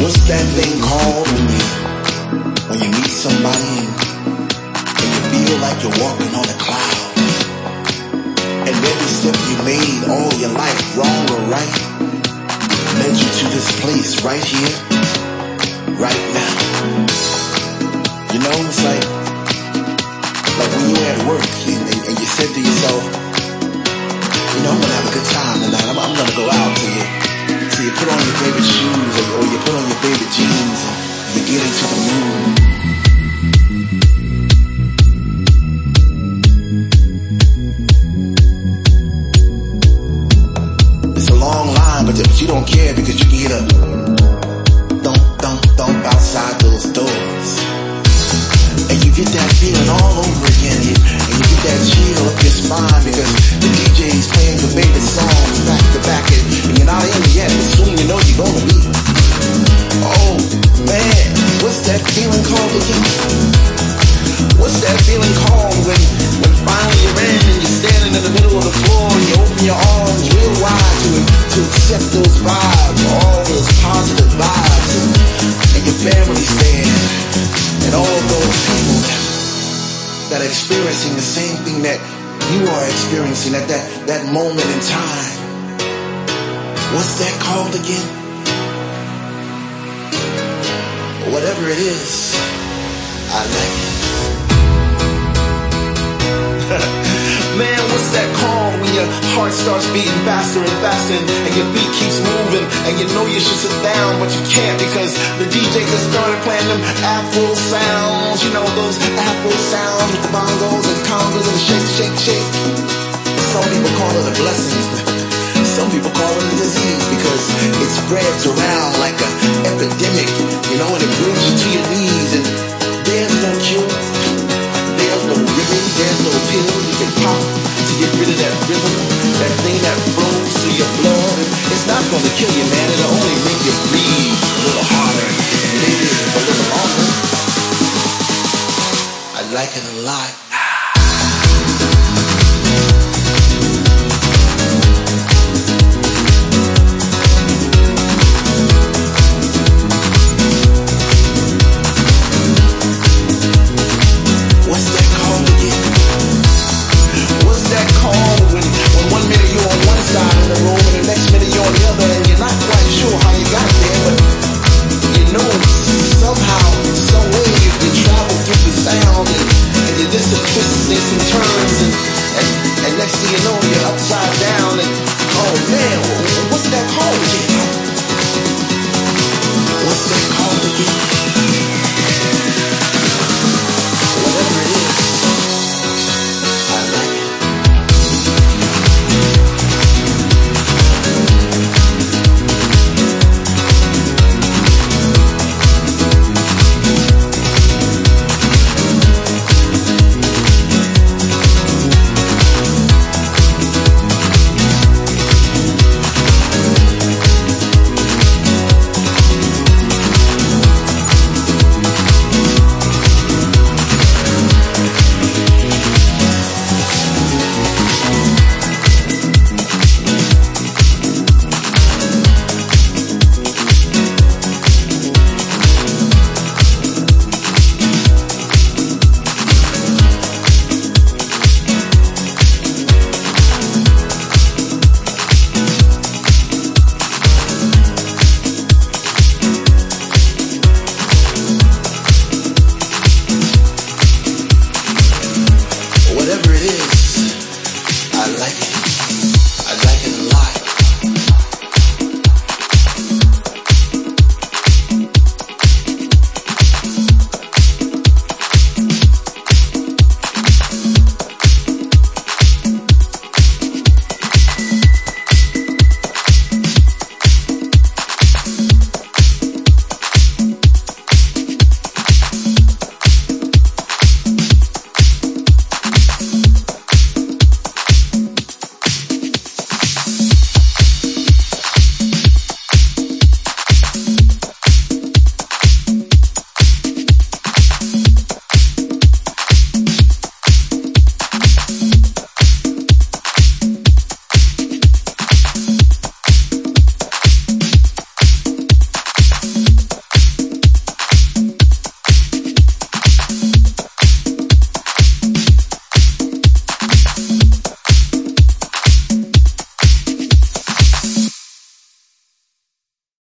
What's that thing called when you meet somebody and you feel like you're walking on a cloud? And every step you made all your life, wrong or right, led you to this place right here, right now. You know, it's like when you were at work and you said to yourself, you know, I'm gonna have a good time tonight. I'm gonna go out till you put on your favorite shoes or you put on your favorite jeans and you get into the mood. It's a long line, but you don't care because you can hear the thump outside those doors. And you get that feeling all over again, and you get that chill up your spine because the DJ's playing your favorite songs back to back, and you're not in it yet, but soon you know you're gonna be. Oh man, what's that feeling called again? What's that feeling called when finally you're in and you're standing in the middle of the floor and you open your arms real wide to accept those vibes, all those positive vibes, and your family's there, and all those people that are experiencing the same thing that you are experiencing at that moment in time. What's that called again? Whatever it is, I like it. Man, what's that called when your heart starts beating faster and faster and your beat keeps moving and you know you should sit down but you can't because the DJ just started playing them Afro sounds, you know, those Afro sounds with the bongos and congas and the shake, shake, shake. Some people call it a blessing. Some people call it a disease because it spreads around like an epidemic, you know, and it brings you to your knees, and there's no cure, there's no remedy, there's no pill you can pop to get rid of that rhythm, that thing that flows through your blood. And it's not going to kill you, man, it'll only make you breathe a little harder, maybe a little longer. I like it a lot.